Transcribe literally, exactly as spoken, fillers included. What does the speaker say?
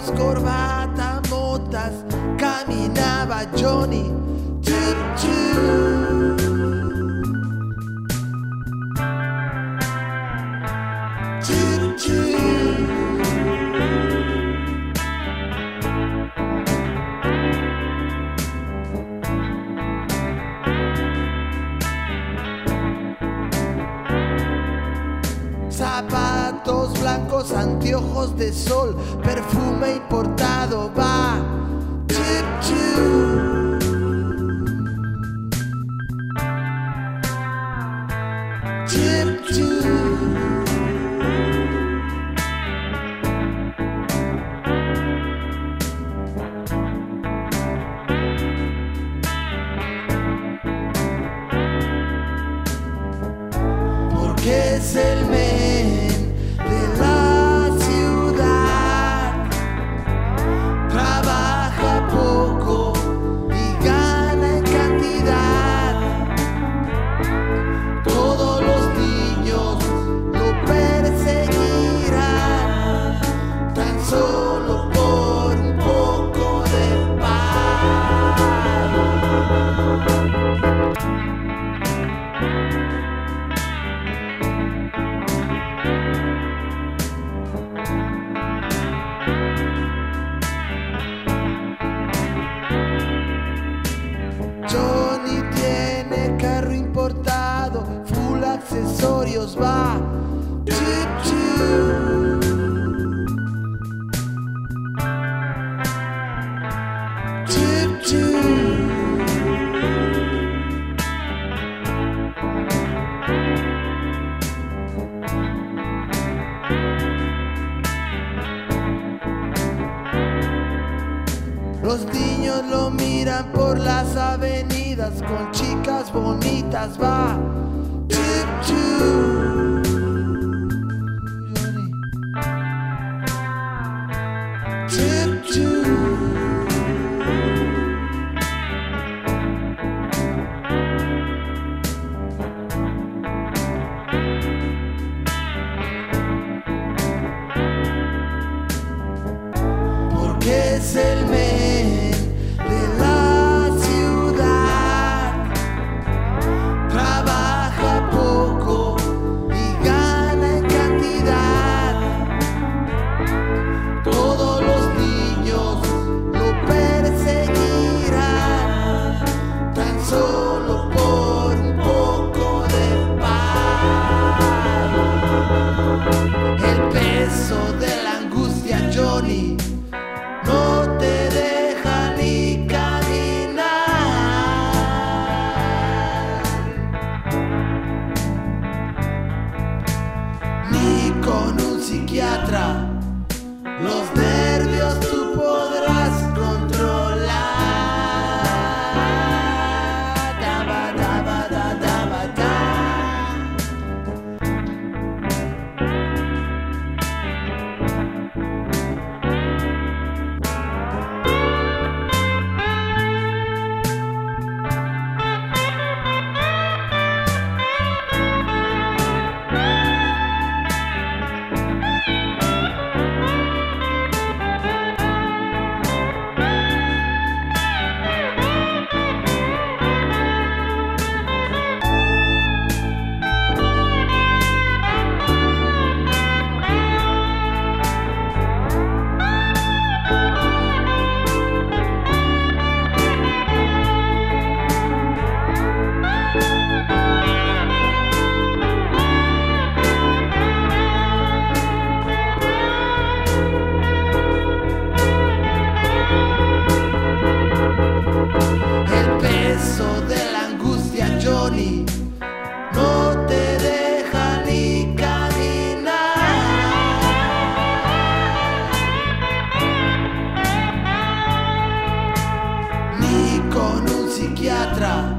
zapatos, corbata, motas, caminaba Johnny. Chup, chup. Chup, chup. Zapatos blancos, anteojos de sol, perfume importado, va. Chup, chup. Chup, chup. Porque es el men de la ciudad, trabaja poco y gana en cantidad. Todos los niños lo perseguirán, tan solo por un poco de paz. Johnny tiene carro importado, full accesorios, va. Chup, chup. Chup, chup. Los niños lo miran por las avenidas con chicas bonitas, va. Chup, chup. Chup, chup. Porque es el men de la ciudad, trabaja poco y gana en cantidad. Todos los niños lo perseguirán, tan solo por un poco de paz. El peso de la angustia, Johnny, no te deja ni caminar, ni con un psiquiatra los nervios tú podrás controlar. Daba, daba, da, daba, da. De la angustia, Johnny, no te deja ni caminar, ni con un psiquiatra